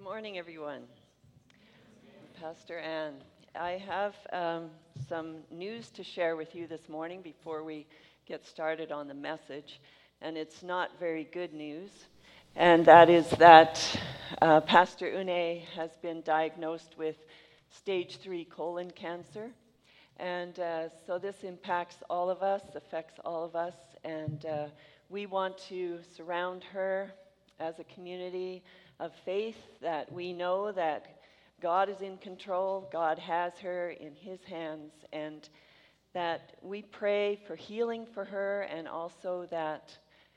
Morning, everyone. Pastor Ann. I have some news to share with you this morning before we get started on the message, and it's not very good news, and that is that Pastor Une has been diagnosed with stage 3 colon cancer, and so this impacts all of us, affects all of us, and we want to surround her as a community of faith, that we know that God is in control, God has her in his hands, and that we pray for healing for her, and also that,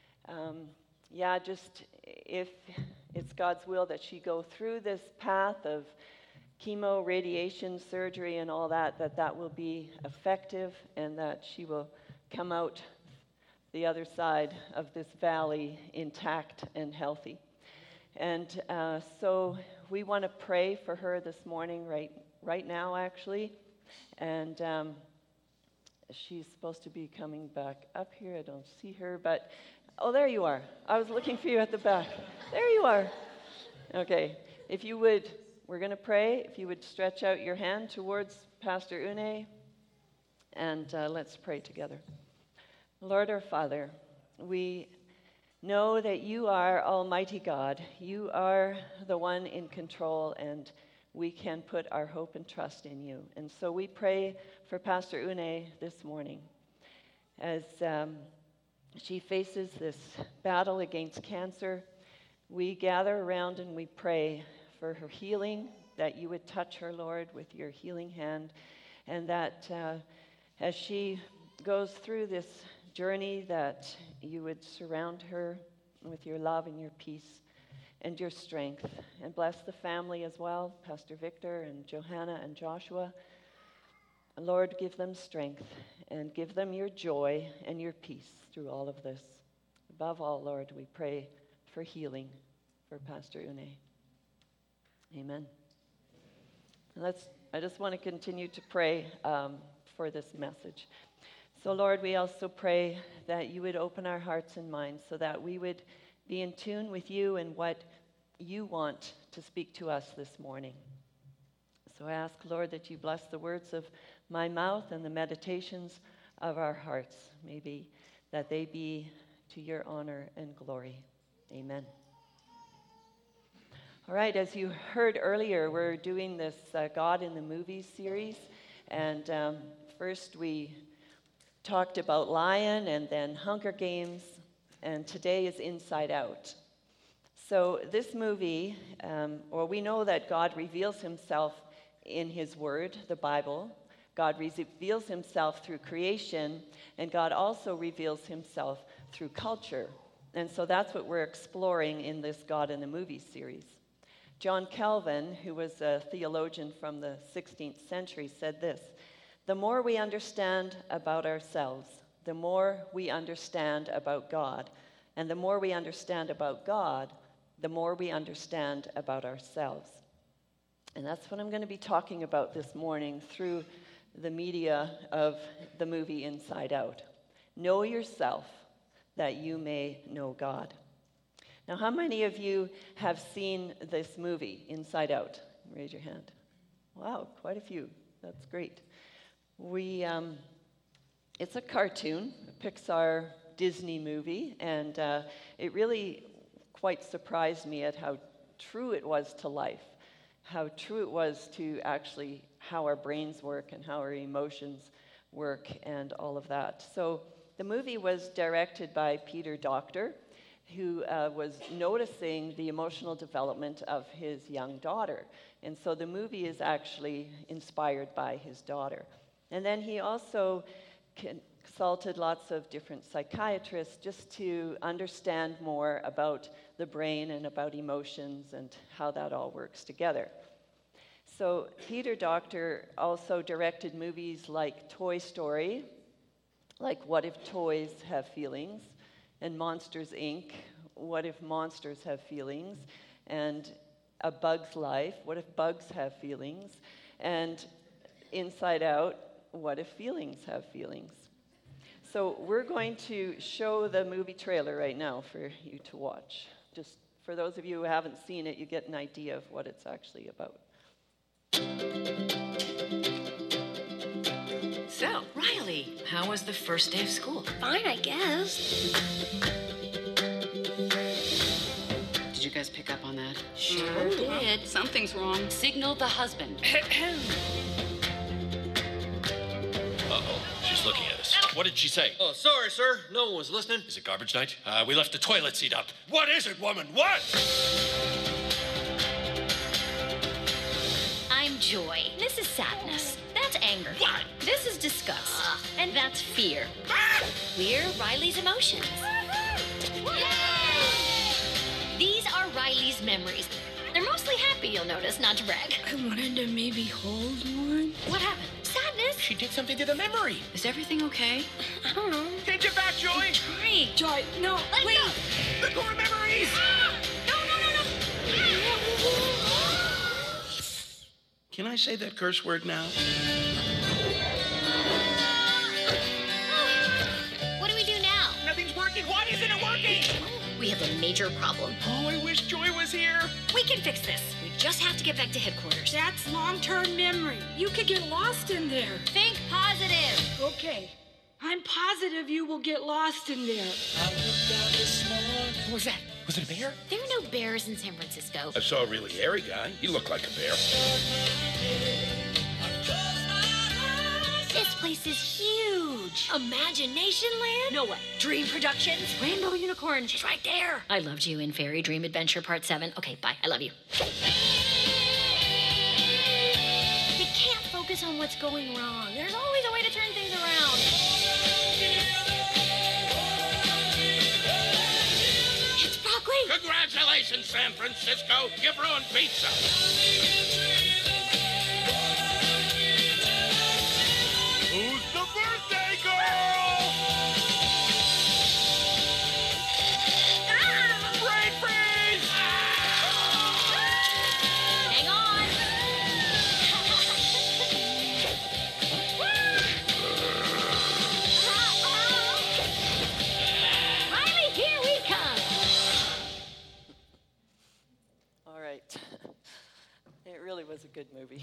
just if it's God's will that she go through this path of chemo, radiation, surgery, and all that, that will be effective, and that she will come out the other side of this valley intact and healthy. And so we want to pray for her this morning, right now, actually. And she's supposed to be coming back up here. I don't see her, but oh, there you are. I was looking for you at the back. There you are. Okay. If you would, we're going to pray. If you would stretch out your hand towards Pastor Une, and let's pray together. Lord our Father, we know that you are Almighty God. You are the one in control, and we can put our hope and trust in you. And so we pray for Pastor Une this morning as she faces this battle against cancer. We gather around and we pray for her healing, that you would touch her, Lord, with your healing hand, and that as she goes through this journey, that you would surround her with your love and your peace and your strength, and bless the family as well, Pastor Victor and Johanna and Joshua. Lord, give them strength and give them your joy and your peace through all of this. Above all, Lord, we pray for healing for Pastor Une. Amen. I just want to continue to pray for this message. So, Lord, we also pray that you would open our hearts and minds so that we would be in tune with you and what you want to speak to us this morning. So I ask, Lord, that you bless the words of my mouth and the meditations of our hearts. Maybe that they be to your honor and glory. Amen. All right, as you heard earlier, we're doing this God in the Movies series. And first we talked about Lion, and then Hunger Games, and today is Inside Out. So this movie, we know that God reveals himself in his word, the Bible. God reveals himself through creation, and God also reveals himself through culture. And so that's what we're exploring in this God in the Movies series. John Calvin, who was a theologian from the 16th century, said this: "The more we understand about ourselves, the more we understand about God. And the more we understand about God, the more we understand about ourselves." And that's what I'm going to be talking about this morning through the media of the movie Inside Out. Know yourself that you may know God. Now, how many of you have seen this movie, Inside Out? Raise your hand. Wow, quite a few. That's great. It's a cartoon, a Pixar Disney movie, and it really quite surprised me at how true it was to life, how true it was to actually how our brains work and how our emotions work and all of that. So the movie was directed by Peter Docter, who was noticing the emotional development of his young daughter. And so the movie is actually inspired by his daughter. And then he also consulted lots of different psychiatrists just to understand more about the brain and about emotions and how that all works together. So Peter Docter also directed movies like Toy Story, like What If Toys Have Feelings, and Monsters, Inc., What If Monsters Have Feelings, and A Bug's Life, What If Bugs Have Feelings, and Inside Out, What If Feelings Have Feelings. So we're going to show the movie trailer right now for you to watch, just for those of you who haven't seen it, you get an idea of what it's actually about. So, Riley, how was the first day of school? Fine, I guess. Did you guys pick up on that? Sure did. Something's wrong. Signal the husband. Uh-oh, she's looking at us. What did she say? Oh, sorry, sir. No one was listening. Is it garbage night? We left the toilet seat up. What is it, woman? What? I'm joy. This is sadness. That's anger. What? This is disgust. And that's fear. We're Riley's emotions. These are Riley's memories. They're mostly happy, you'll notice, not to brag. I wanted to maybe hold one. What happened? Sadness? She did something to the memory. Is everything okay? I don't know. Take it back, Joy. Great. Joy, no, Let wait. go. The core memories. Can I say that curse word now? What do we do now? Nothing's working. Why isn't it working? We have a major problem. Oh, I wish Joy was here. We can fix this. We just have to get back to headquarters. That's long-term memory. You could get lost in there. Think positive. Okay. I'm positive you will get lost in there. What was that? Was it a bear? There are no bears in San Francisco. I saw a really hairy guy. He looked like a bear. This place is huge. Imagination Land? No way. Dream Productions? Rainbow Unicorn? She's right there. I loved you in Fairy Dream Adventure Part 7. Okay, bye. I love you. You can't focus on what's going wrong. There's always a way to turn things around. It's Broccoli. Congratulations, San Francisco. You've ruined pizza. Who's the birthday girl? Brain freeze! Hang on. Riley, here we come. All right. It really was a good movie.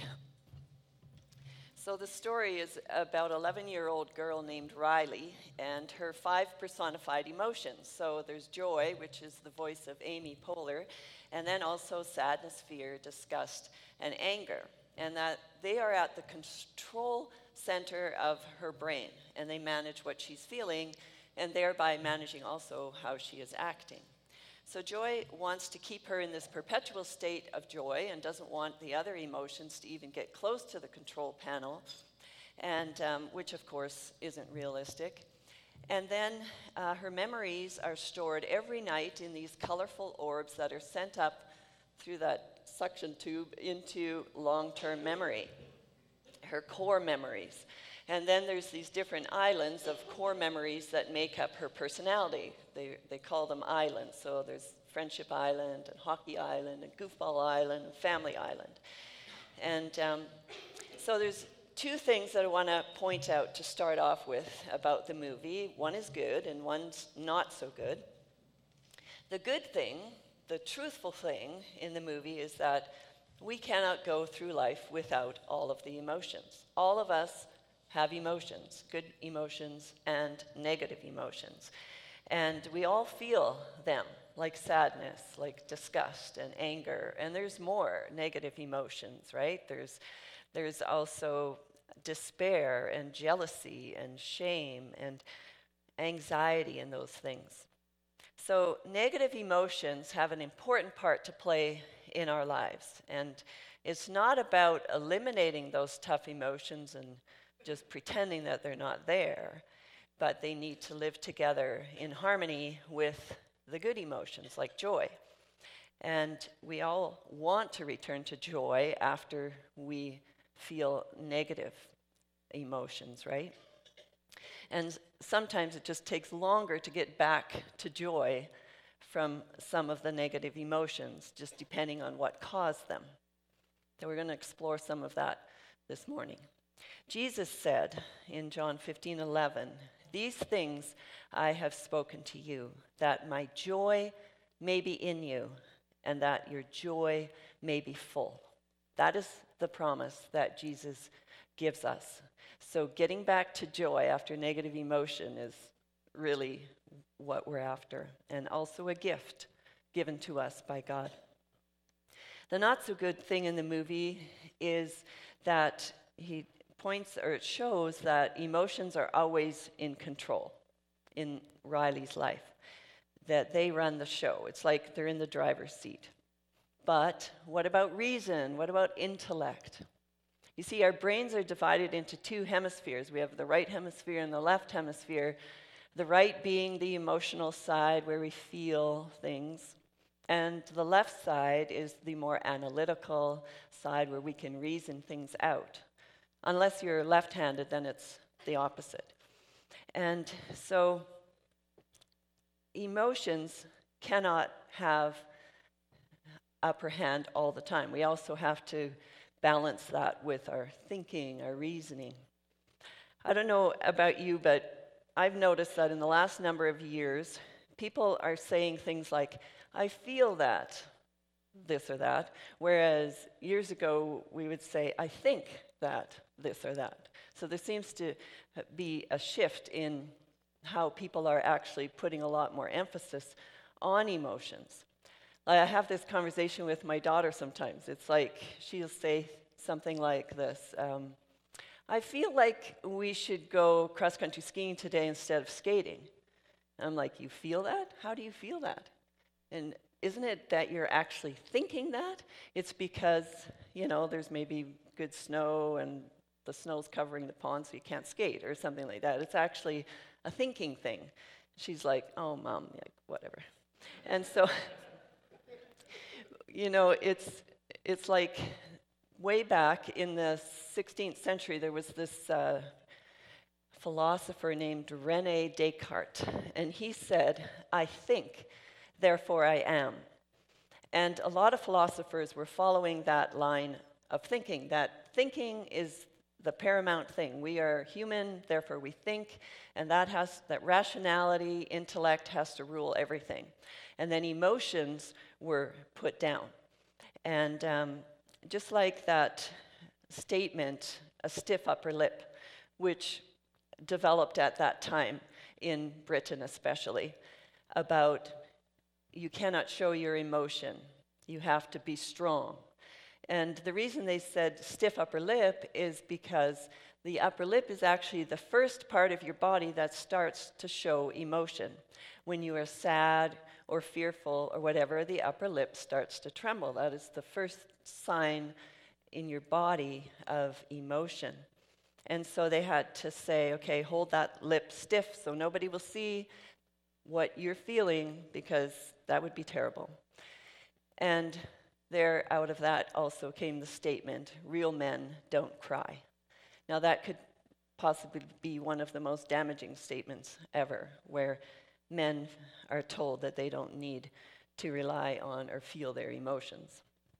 So the story is about an 11-year-old girl named Riley and her 5 personified emotions. So there's joy, which is the voice of Amy Poehler, and then also sadness, fear, disgust, and anger. And that they are at the control center of her brain, and they manage what she's feeling, and thereby managing also how she is acting. So Joy wants to keep her in this perpetual state of joy and doesn't want the other emotions to even get close to the control panel, and which of course isn't realistic. And then her memories are stored every night in these colorful orbs that are sent up through that suction tube into long-term memory, her core memories. And then there's these different islands of core memories that make up her personality. They call them islands. So there's Friendship Island, and Hockey Island, and Goofball Island, and Family Island. And so there's 2 things that I want to point out to start off with about the movie. One is good, and one's not so good. The good thing, the truthful thing in the movie is that we cannot go through life without all of the emotions. All of us have emotions, good emotions and negative emotions. And we all feel them, like sadness, like disgust and anger. And there's more negative emotions, right? There's also despair and jealousy and shame and anxiety and those things. So negative emotions have an important part to play in our lives. And it's not about eliminating those tough emotions and just pretending that they're not there, but they need to live together in harmony with the good emotions like joy. And we all want to return to joy after we feel negative emotions, right? And sometimes it just takes longer to get back to joy from some of the negative emotions, just depending on what caused them. So we're going to explore some of that this morning. Jesus said in John 15:11, "These things I have spoken to you, that my joy may be in you, and that your joy may be full. That is the promise that Jesus gives us. So getting back to joy after negative emotion is really what we're after, and also a gift given to us by God. The not so good thing in the movie is that he points, or it shows that emotions are always in control in Riley's life, that they run the show. It's like they're in the driver's seat. But what about reason? What about intellect? You see, our brains are divided into two hemispheres. We have the right hemisphere and the left hemisphere. The right being the emotional side where we feel things, and the left side is the more analytical side where we can reason things out. Unless you're left-handed, then it's the opposite. And so emotions cannot have upper hand all the time. We also have to balance that with our thinking, our reasoning. I don't know about you, but I've noticed that in the last number of years, people are saying things like, I feel that, this or that, whereas years ago we would say, I think that, this or that. So there seems to be a shift in how people are actually putting a lot more emphasis on emotions. I have this conversation with my daughter sometimes. It's like she'll say something like this, I feel like we should go cross-country skiing today instead of skating. And I'm like, you feel that? How do you feel that? And isn't it that you're actually thinking that? It's because, there's maybe good snow and the snow's covering the pond so you can't skate or something like that. It's actually a thinking thing. She's like, oh, Mom, whatever. And so, it's like way back in the 16th century, there was this philosopher named René Descartes, and he said, I think, therefore I am. And a lot of philosophers were following that line of thinking, that thinking is the paramount thing. We are human, therefore we think, and that rationality, intellect has to rule everything. And then emotions were put down. And just like that statement, a stiff upper lip, which developed at that time in Britain especially, about you cannot show your emotion, you have to be strong. And the reason they said stiff upper lip is because the upper lip is actually the first part of your body that starts to show emotion. When you are sad or fearful or whatever, the upper lip starts to tremble. That is the first sign in your body of emotion. And so they had to say, okay, hold that lip stiff so nobody will see what you're feeling, because that would be terrible. And there, out of that also came the statement, real men don't cry. Now that could possibly be one of the most damaging statements ever, where men are told that they don't need to rely on or feel their emotions.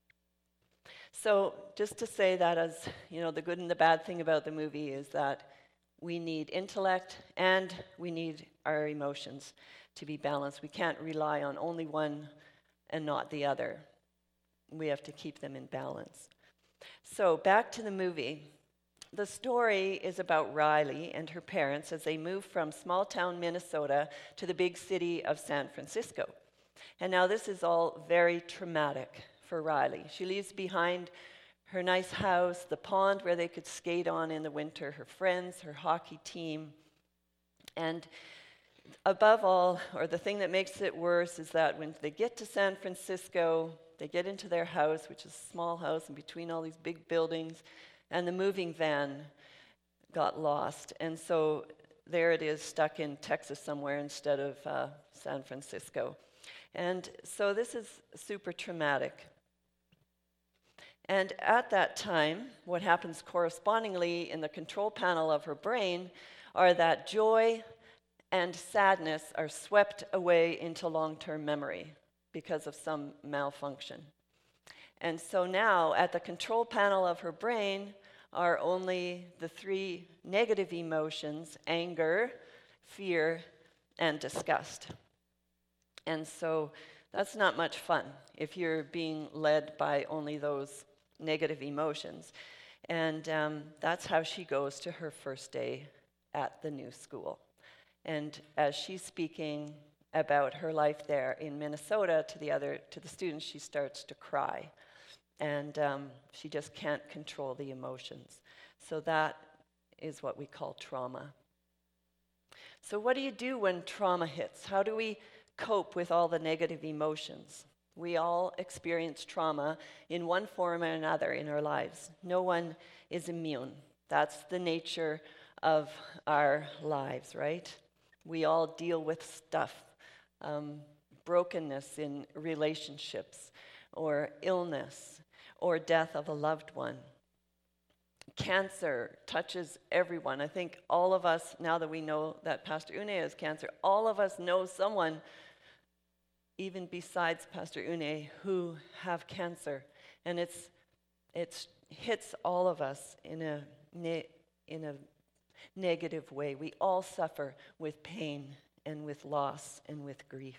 So just to say that, as the good and the bad thing about the movie is that we need intellect and we need our emotions to be balanced. We can't rely on only one and not the other. We have to keep them in balance. So back to the movie. The story is about Riley and her parents as they move from small-town Minnesota to the big city of San Francisco. And now this is all very traumatic for Riley. She leaves behind her nice house, the pond where they could skate on in the winter, her friends, her hockey team. And above all, or the thing that makes it worse, is that when they get to San Francisco, they get into their house, which is a small house in between all these big buildings, and the moving van got lost. And so there it is, stuck in Texas somewhere instead of San Francisco. And so this is super traumatic. And at that time, what happens correspondingly in the control panel of her brain are that joy and sadness are swept away into long-term memory because of some malfunction. And so now, at the control panel of her brain are only the three negative emotions: anger, fear, and disgust. And so That's not much fun if you're being led by only those negative emotions. And that's how she goes to her first day at the new school. And as she's speaking about her life there in Minnesota to the students, she starts to cry. And she just can't control the emotions. So that is what we call trauma. So what do you do when trauma hits? How do we cope with all the negative emotions? We all experience trauma in one form or another in our lives. No one is immune. That's the nature of our lives, right? We all deal with stuff, brokenness in relationships, or illness, or death of a loved one. Cancer touches everyone. I think all of us, now that we know that Pastor Une has cancer, all of us know someone, even besides Pastor Une, who have cancer. And it hits all of us in a negative way. We all suffer with pain and with loss and with grief.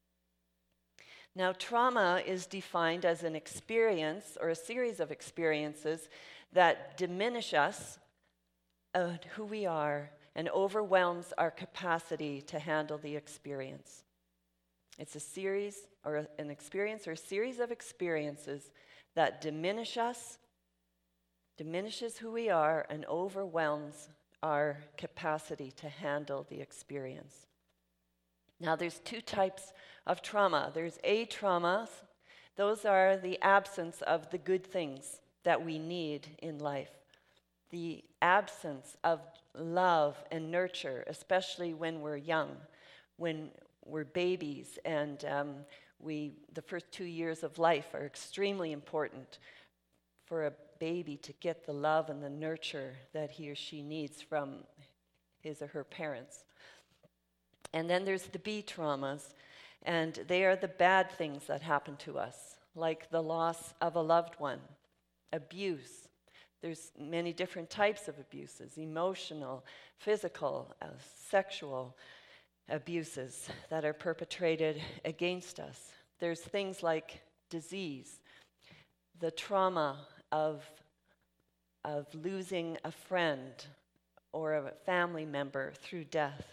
Now, trauma is defined as an experience or a series of experiences that diminish us, who we are, and overwhelms our capacity to handle the experience. It's a series or an experience or a series of experiences that diminish us, diminishes who we are, and overwhelms our capacity to handle the experience. Now, there's two types of trauma. There's traumas. Those are the absence of the good things that we need in life. The absence of love and nurture, especially when we're young, when we're babies, and the first 2 years of life are extremely important for a baby to get the love and the nurture that he or she needs from his or her parents. And then there's the B traumas, and they are the bad things that happen to us, like the loss of a loved one, abuse. There's many different types of abuses: emotional, physical, sexual abuses that are perpetrated against us. There's things like disease, the trauma of losing a friend or a family member through death.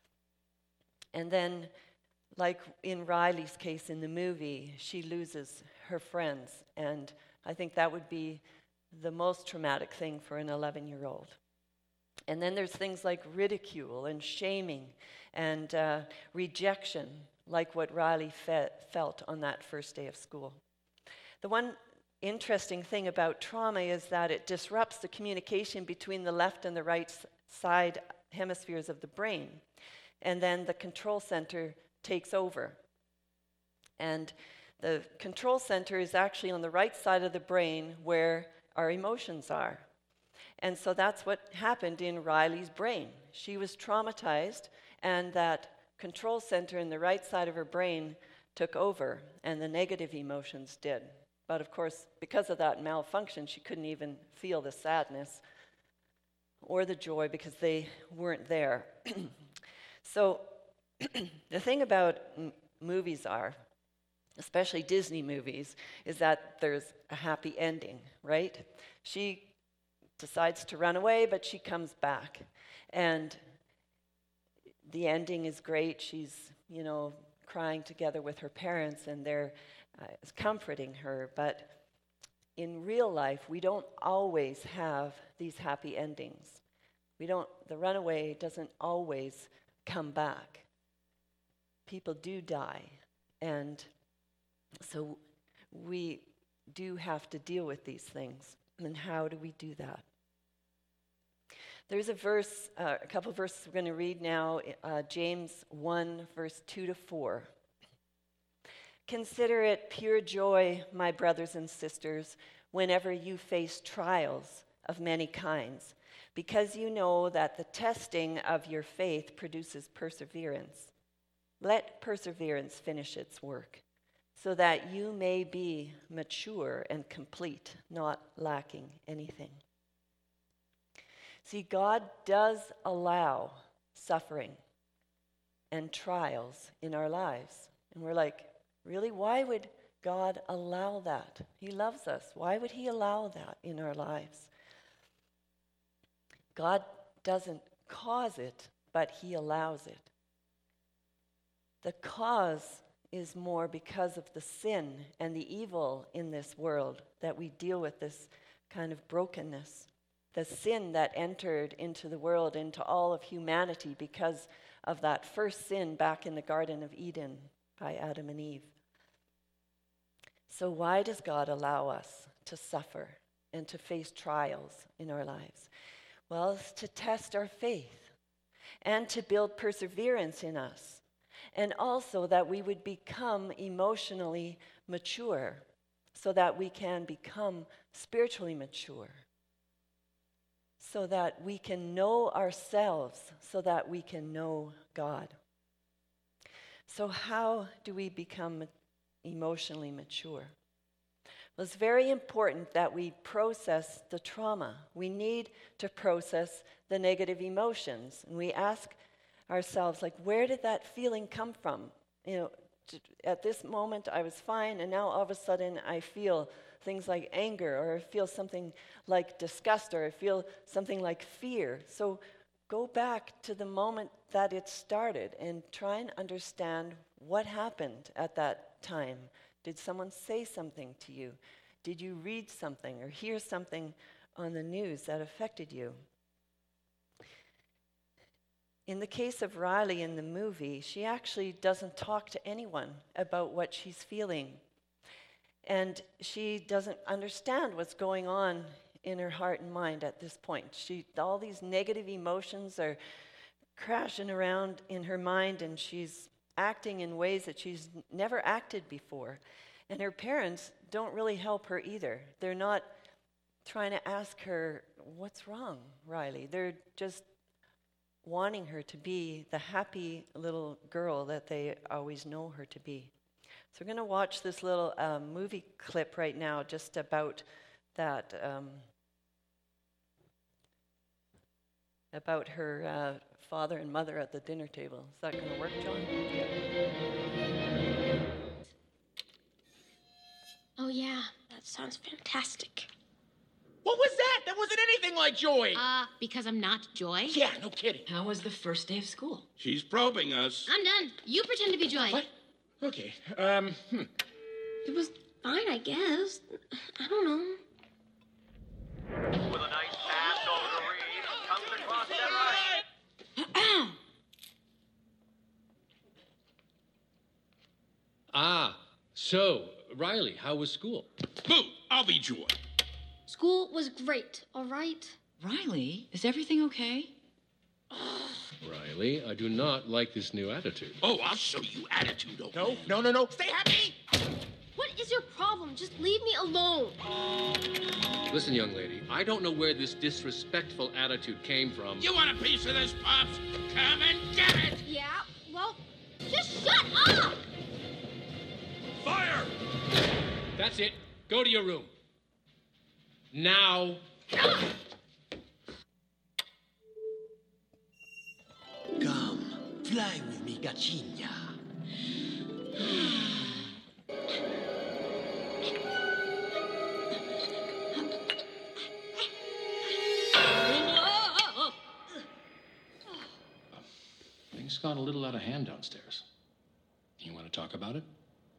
And then, like in Riley's case in the movie, she loses her friends, and I think that would be the most traumatic thing for an 11-year-old. And then there's things like ridicule and shaming and rejection, like what Riley felt on that first day of school. The one interesting thing about trauma is that it disrupts the communication between the left and the right side hemispheres of the brain. And then the control center takes over. And the control center is actually on the right side of the brain where our emotions are. And so that's what happened in Riley's brain. She was traumatized, and that control center in the right side of her brain took over, and the negative emotions did. But of course, because of that malfunction, she couldn't even feel the sadness or the joy because they weren't there. So the thing about movies are, especially Disney movies, is that there's a happy ending, right? She decides to run away, but she comes back. And the ending is great. She's, crying together with her parents, and they're comforting her. But in real life, we don't always have these happy endings. The runaway doesn't always come back. People do die, and so we do have to deal with these things. And how do we do that? There's a verse, a couple of verses we're going to read now, James 1, verse 2-4. Consider it pure joy, my brothers and sisters, whenever you face trials of many kinds, because you know that the testing of your faith produces perseverance. Let perseverance finish its work, so that you may be mature and complete, not lacking anything. See, God does allow suffering and trials in our lives. And we're like, Really, why would God allow that? He loves us. Why would he allow that in our lives? God doesn't cause it, but he allows it. The cause is more because of the sin and the evil in this world that we deal with, this kind of brokenness. The sin that entered into the world, into all of humanity because of that first sin back in the Garden of Eden by Adam and Eve. So why does God allow us to suffer and to face trials in our lives? Well, it's to test our faith and to build perseverance in us, and also that we would become emotionally mature so that we can become spiritually mature, so that we can know ourselves, so that we can know God. So how do we become emotionally mature? Well, it's very important that we process the trauma. We need to process the negative emotions. And we ask ourselves, like, where did that feeling come from? You know, at this moment I was fine, and now all of a sudden I feel things like anger, or I feel something like disgust, or I feel something like fear. So go back to the moment that it started and try and understand what happened at that time. Did someone say something to you? Did you read something or hear something on the news that affected you? In the case of Riley in the movie, she actually doesn't talk to anyone about what she's feeling. And she doesn't understand what's going on in her heart and mind at this point. All these negative emotions are crashing around in her mind, and she's acting in ways that she's never acted before. And her parents don't really help her either. They're not trying to ask her, what's wrong, Riley? They're just wanting her to be the happy little girl that they always know her to be. So we're going to watch this little movie clip right now just about that, about her father and mother at the dinner table. Is that going to work, John? Yeah. Oh, yeah, that sounds fantastic. What was that? That wasn't anything like Joy. Because I'm not Joy? Yeah, no kidding. How was the first day of school? She's probing us. I'm done. You pretend to be Joy. What? Okay. It was fine, I guess. I don't know. With a nice pass over the reed, comes across that right. So, Riley, how was school? Boo! I'll be Joy. School was great, all right? Riley, is everything okay? Riley, I do not like this new attitude. Oh, I'll show you attitude, okay? No. Stay happy! What is your problem? Just leave me alone. Listen, young lady, I don't know where this disrespectful attitude came from. You want a piece of this, Pops? Come and get it! Yeah, well, just shut up! Fire! That's it. Go to your room. Now. Come, fly with me, Gachinya. Things got a little out of hand downstairs. You want to talk about it?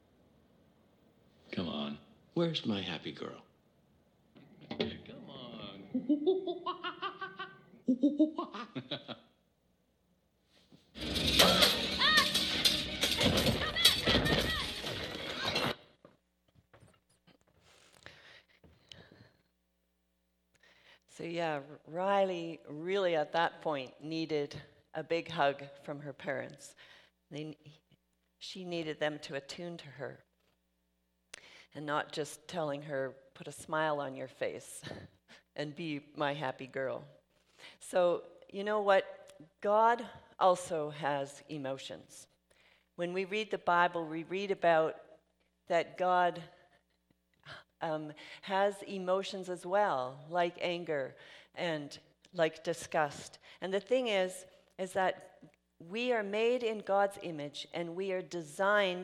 Come on. Where's my happy girl? Come on. So yeah, Riley really at that point needed a big hug from her parents. She needed them to attune to her and not just telling her, put a smile on your face and be my happy girl. So you know what? God also has emotions. When we read the Bible, we read about that God has emotions as well, like anger and like disgust. And the thing is that we are made in God's image, and we are designed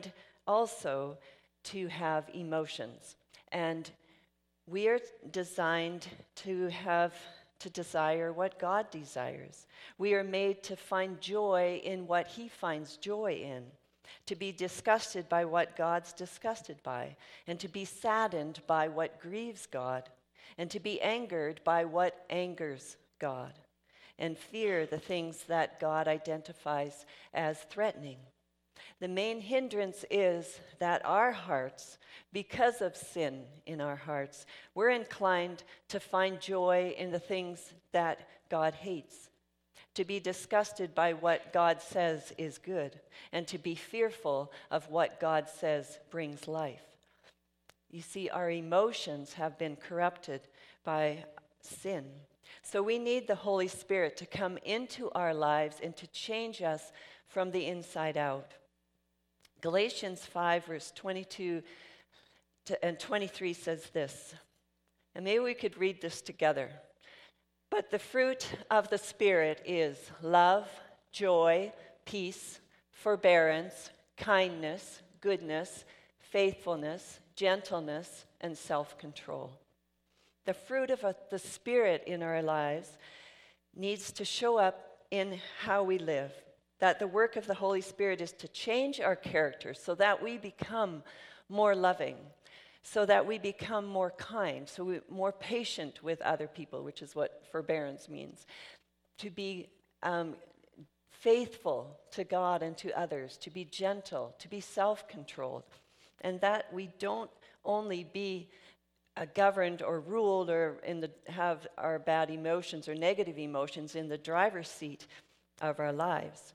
also to have emotions. And we are designed to desire what God desires. We are made to find joy in what He finds joy in, to be disgusted by what God's disgusted by, and to be saddened by what grieves God, and to be angered by what angers God, and fear the things that God identifies as threatening. The main hindrance is that our hearts, because of sin in our hearts, we're inclined to find joy in the things that God hates, to be disgusted by what God says is good, and to be fearful of what God says brings life. You see, our emotions have been corrupted by sin. So we need the Holy Spirit to come into our lives and to change us from the inside out. Galatians 5, verse 22 and 23 says this, and maybe we could read this together. But the fruit of the Spirit is love, joy, peace, forbearance, kindness, goodness, faithfulness, gentleness, and self-control. The fruit of the Spirit in our lives needs to show up in how we live. That the work of the Holy Spirit is to change our character so that we become more loving, so that we become more kind, so we're more patient with other people, which is what forbearance means. To be faithful to God and to others, to be gentle, to be self-controlled, and that we don't only be governed or ruled or have our bad emotions or negative emotions in the driver's seat of our lives.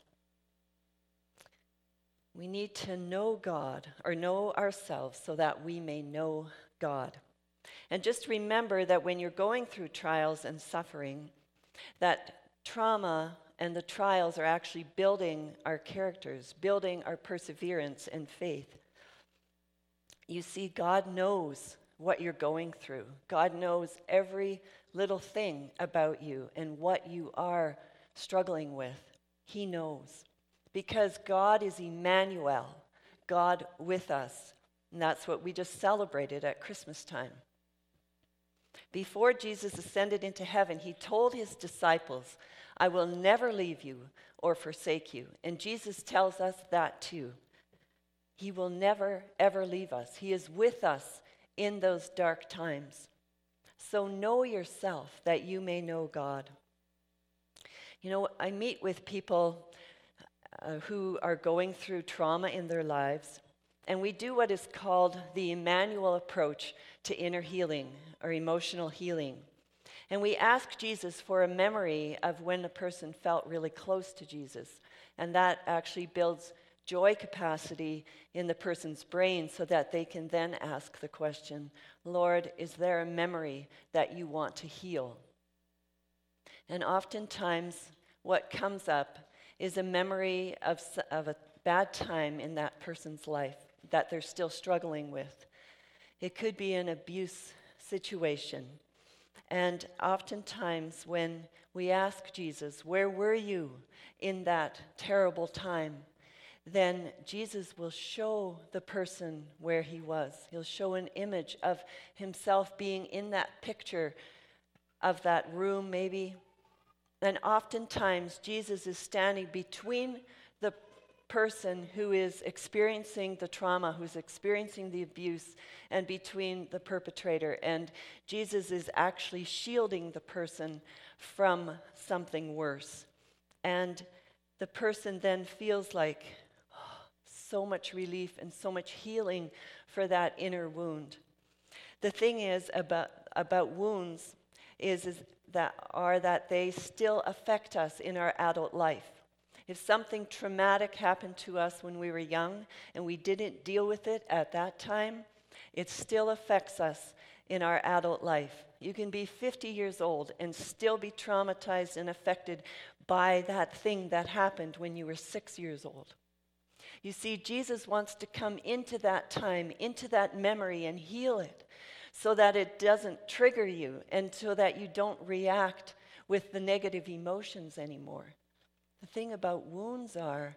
We need to know God or know ourselves so that we may know God. And just remember that when you're going through trials and suffering, that trauma and the trials are actually building our characters, building our perseverance and faith. You see, God knows what you're going through. God knows every little thing about you and what you are struggling with. He knows. Because God is Emmanuel, God with us. And that's what we just celebrated at Christmas time. Before Jesus ascended into heaven, he told his disciples, I will never leave you or forsake you. And Jesus tells us that too. He will never, ever leave us. He is with us in those dark times. So know yourself that you may know God. You know, I meet with people who are going through trauma in their lives, and we do what is called the Emmanuel approach to inner healing or emotional healing. And we ask Jesus for a memory of when a person felt really close to Jesus, and that actually builds joy capacity in the person's brain so that they can then ask the question, Lord, is there a memory that you want to heal? And oftentimes what comes up is a memory of a bad time in that person's life that they're still struggling with. It could be an abuse situation. And oftentimes when we ask Jesus, where were you in that terrible time? Then Jesus will show the person where he was. He'll show an image of himself being in that picture of that room maybe. And oftentimes, Jesus is standing between the person who is experiencing the trauma, who's experiencing the abuse, and between the perpetrator. And Jesus is actually shielding the person from something worse. And the person then feels like so much relief and so much healing for that inner wound. The thing is about wounds is that they still affect us in our adult life. If something traumatic happened to us when we were young and we didn't deal with it at that time, it still affects us in our adult life. You can be 50 years old and still be traumatized and affected by that thing that happened when you were 6 years old. You see, Jesus wants to come into that time, into that memory and heal it, so that it doesn't trigger you and so that you don't react with the negative emotions anymore. The thing about wounds are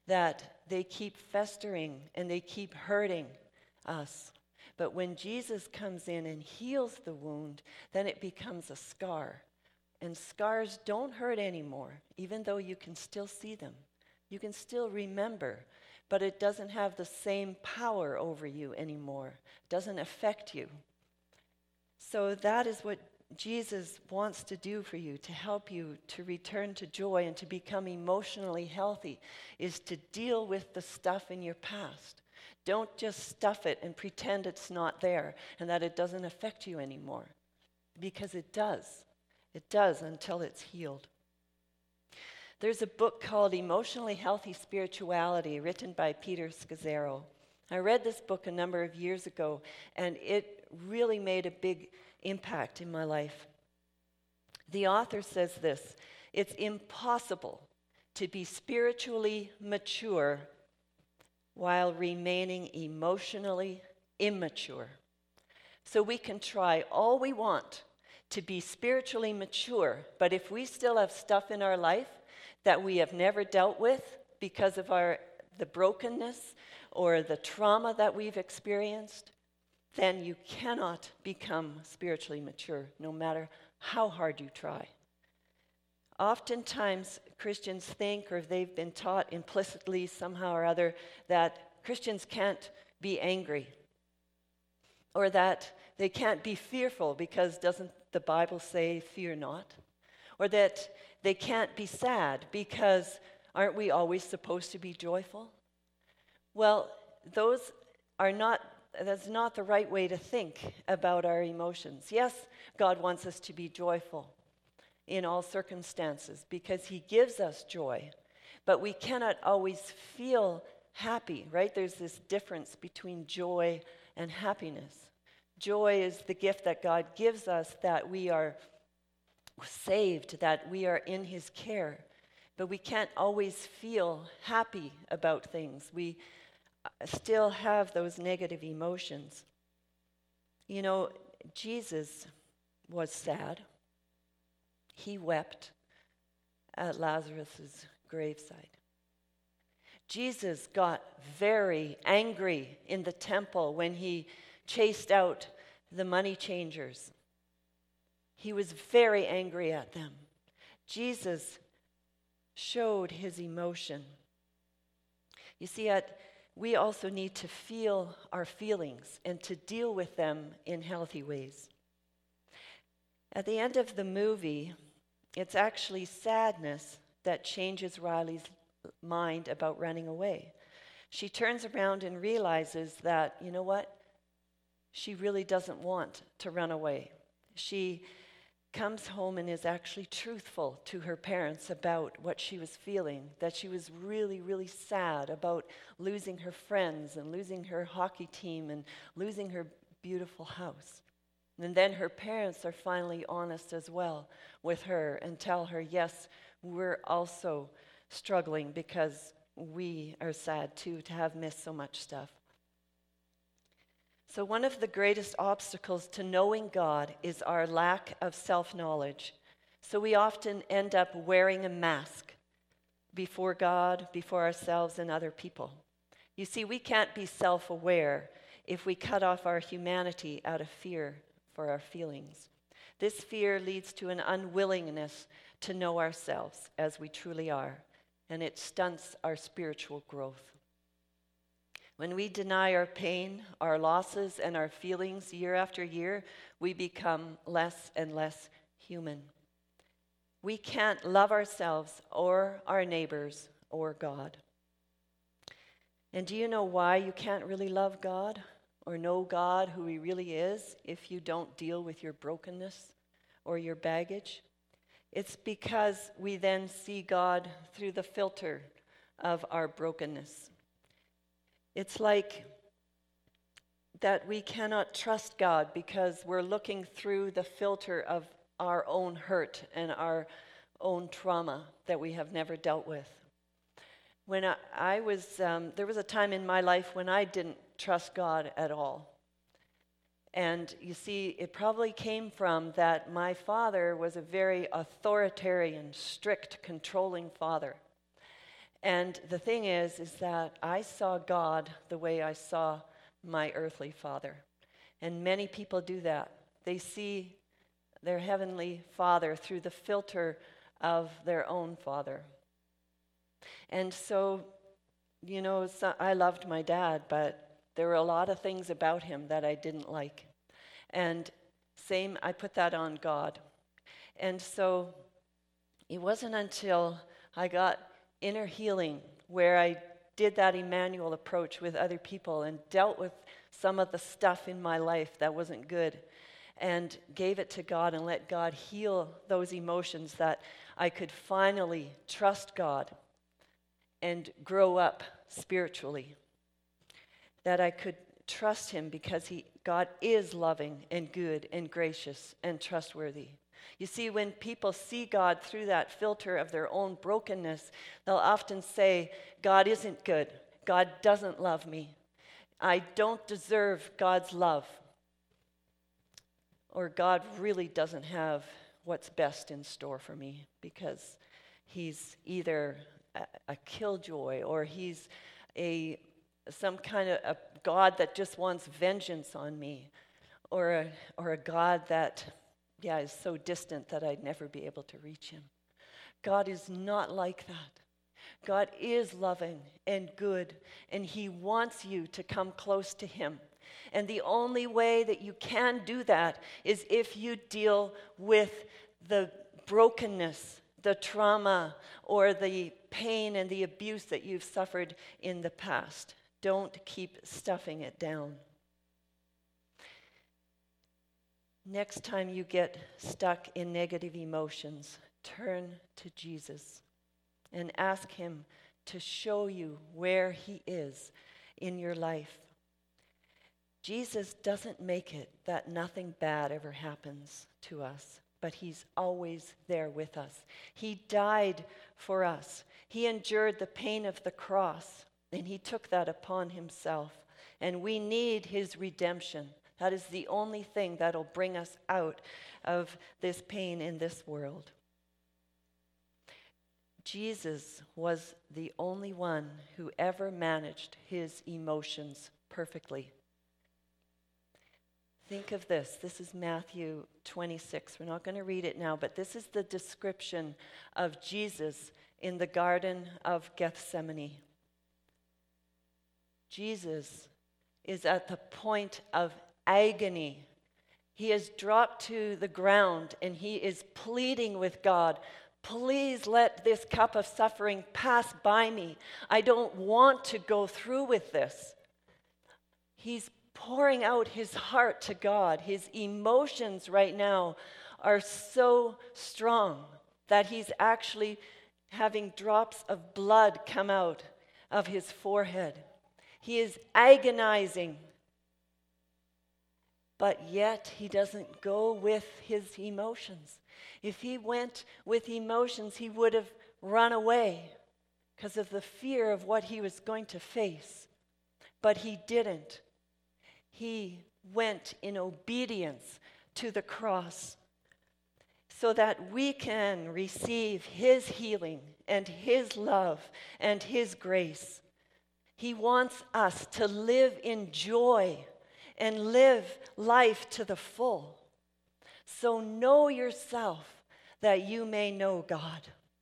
that they keep festering and they keep hurting us. But when Jesus comes in and heals the wound, then it becomes a scar. And scars don't hurt anymore, even though you can still see them. You can still remember, but it doesn't have the same power over you anymore. It doesn't affect you. So that is what Jesus wants to do for you, to help you to return to joy and to become emotionally healthy, is to deal with the stuff in your past. Don't just stuff it and pretend it's not there and that it doesn't affect you anymore, because it does. It does until it's healed. There's a book called Emotionally Healthy Spirituality, written by Peter Scazzaro. I read this book a number of years ago, and it really made a big impact in my life. The author says this: it's impossible to be spiritually mature while remaining emotionally immature. So we can try all we want to be spiritually mature, but if we still have stuff in our life that we have never dealt with because of the brokenness or the trauma that we've experienced, then you cannot become spiritually mature, no matter how hard you try. Oftentimes, Christians think, or they've been taught implicitly somehow or other, that Christians can't be angry, or that they can't be fearful because doesn't the Bible say, fear not? Or that they can't be sad because aren't we always supposed to be joyful? Well, that's not the right way to think about our emotions. Yes, God wants us to be joyful in all circumstances because he gives us joy, but we cannot always feel happy, right? There's this difference between joy and happiness. Joy is the gift that God gives us, that we are saved, that we are in his care, but we can't always feel happy about things. We still have those negative emotions. You know, Jesus was sad. He wept at Lazarus' graveside. Jesus got very angry in the temple when he chased out the money changers. He was very angry at them. Jesus showed his emotion. You see, we also need to feel our feelings and to deal with them in healthy ways. At the end of the movie, it's actually sadness that changes Riley's mind about running away. She turns around and realizes that, you know what? She really doesn't want to run away. She comes home and is actually truthful to her parents about what she was feeling, that she was really, really sad about losing her friends and losing her hockey team and losing her beautiful house. And then her parents are finally honest as well with her and tell her, yes, we're also struggling because we are sad too to have missed so much stuff. So one of the greatest obstacles to knowing God is our lack of self-knowledge. So we often end up wearing a mask before God, before ourselves, and other people. You see, we can't be self-aware if we cut off our humanity out of fear for our feelings. This fear leads to an unwillingness to know ourselves as we truly are, and it stunts our spiritual growth. When we deny our pain, our losses, and our feelings year after year, we become less and less human. We can't love ourselves or our neighbors or God. And do you know why you can't really love God or know God, who he really is, if you don't deal with your brokenness or your baggage? It's because we then see God through the filter of our brokenness. It's like that we cannot trust God because we're looking through the filter of our own hurt and our own trauma that we have never dealt with. When there was a time in my life when I didn't trust God at all. And you see, it probably came from that my father was a very authoritarian, strict, controlling father. And the thing is that I saw God the way I saw my earthly father. And many people do that. They see their heavenly father through the filter of their own father. And so, I loved my dad, but there were a lot of things about him that I didn't like. And I put that on God. And so it wasn't until I got inner healing where I did that Emmanuel approach with other people and dealt with some of the stuff in my life that wasn't good and gave it to God and let God heal those emotions, that I could finally trust God and grow up spiritually. That I could trust him because God is loving and good and gracious and trustworthy. You see, when people see God through that filter of their own brokenness, they'll often say, God isn't good. God doesn't love me. I don't deserve God's love. Or God really doesn't have what's best in store for me, because he's either a killjoy, or he's some kind of a God that just wants vengeance on me, or a God that is so distant that I'd never be able to reach him. God is not like that. God is loving and good, and he wants you to come close to him. And the only way that you can do that is if you deal with the brokenness, the trauma, or the pain and the abuse that you've suffered in the past. Don't keep stuffing it down. Next time you get stuck in negative emotions, turn to Jesus and ask him to show you where he is in your life. Jesus doesn't make it that nothing bad ever happens to us, but he's always there with us. He died for us. He endured the pain of the cross, and he took that upon himself. And we need his redemption. That is the only thing that'll bring us out of this pain in this world. Jesus was the only one who ever managed his emotions perfectly. Think of this. This is Matthew 26. We're not going to read it now, but this is the description of Jesus in the Garden of Gethsemane. Jesus is at the point of agony. He has dropped to the ground and he is pleading with God, please let this cup of suffering pass by me. I don't want to go through with this. He's pouring out his heart to God. His emotions right now are so strong that he's actually having drops of blood come out of his forehead. He is agonizing, but yet he doesn't go with his emotions. If he went with emotions, he would have run away because of the fear of what he was going to face. But he didn't. He went in obedience to the cross so that we can receive his healing and his love and his grace. He wants us to live in joy and live life to the full. So know yourself that you may know God.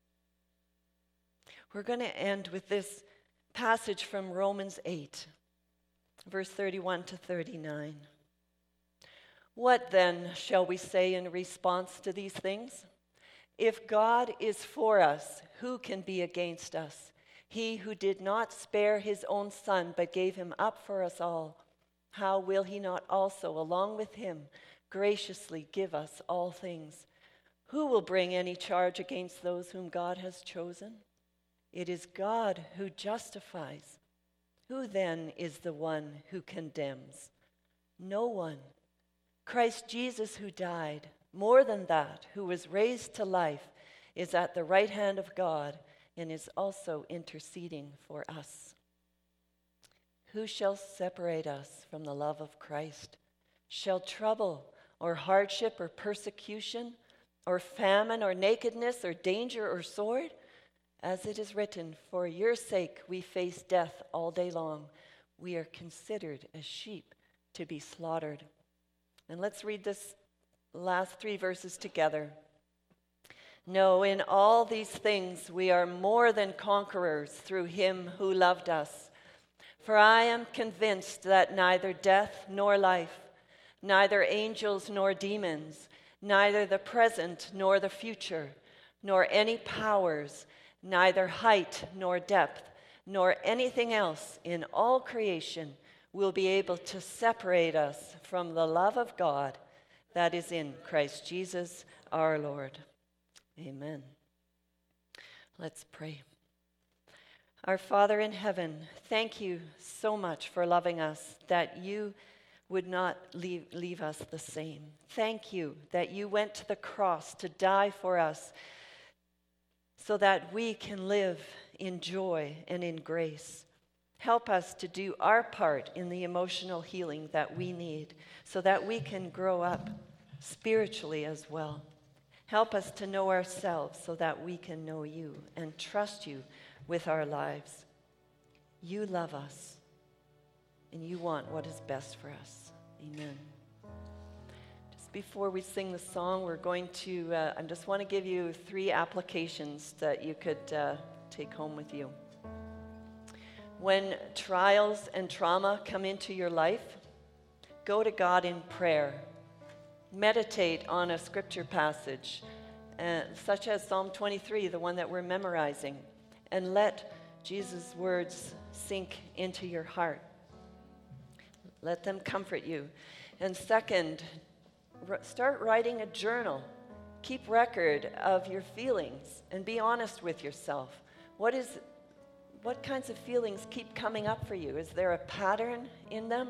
We're going to end with this passage from Romans 8. Verse 31 to 39. What then shall we say in response to these things? If God is for us, who can be against us? He who did not spare his own son, but gave him up for us all, how will he not also, along with him, graciously give us all things? Who will bring any charge against those whom God has chosen? It is God who justifies. Who then is the one who condemns? No one. Christ Jesus, who died, more than that, who was raised to life, is at the right hand of God and is also interceding for us. Who shall separate us from the love of Christ? Shall trouble or hardship or persecution or famine or nakedness or danger or sword? As it is written, for your sake we face death all day long. We are considered as sheep to be slaughtered. And let's read this last 3 verses together. No, in all these things we are more than conquerors through him who loved us. For I am convinced that neither death nor life, neither angels nor demons, neither the present nor the future, nor any powers, neither height nor depth, nor anything else in all creation will be able to separate us from the love of God that is in Christ Jesus our Lord. Amen. Let's pray. Our Father in heaven, thank you so much for loving us, that you would not leave us the same. Thank you that you went to the cross to die for us so that we can live in joy and in grace. Help us to do our part in the emotional healing that we need so that we can grow up spiritually as well. Help us to know ourselves so that we can know you and trust you with our lives. You love us, and you want what is best for us. Amen. Just before we sing the song, we're going to, I just want to give you 3 applications that you could take home with you. When trials and trauma come into your life, go to God in prayer. Meditate on a scripture passage, such as Psalm 23, the one that we're memorizing, and let Jesus' words sink into your heart. Let them comfort you. And second, start writing a journal. Keep record of your feelings and be honest with yourself. What kinds of feelings keep coming up for you? Is there a pattern in them?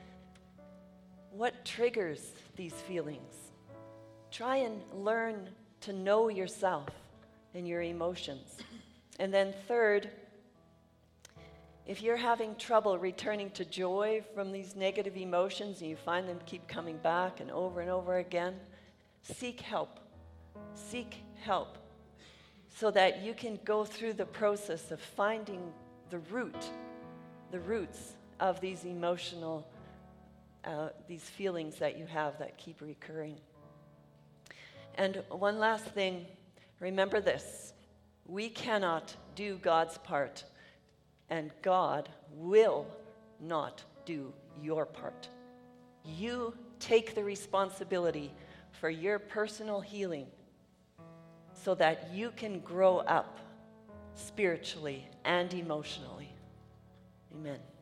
What triggers these feelings? Try and learn to know yourself and your emotions. And then third, if you're having trouble returning to joy from these negative emotions and you find them keep coming back and over again, seek help. Seek help so that you can go through the process of finding the roots of these emotional these feelings that you have that keep recurring. And one last thing, remember this: we cannot do God's part, and God will not do your part. You take the responsibility for your personal healing so that you can grow up spiritually and emotionally. Amen.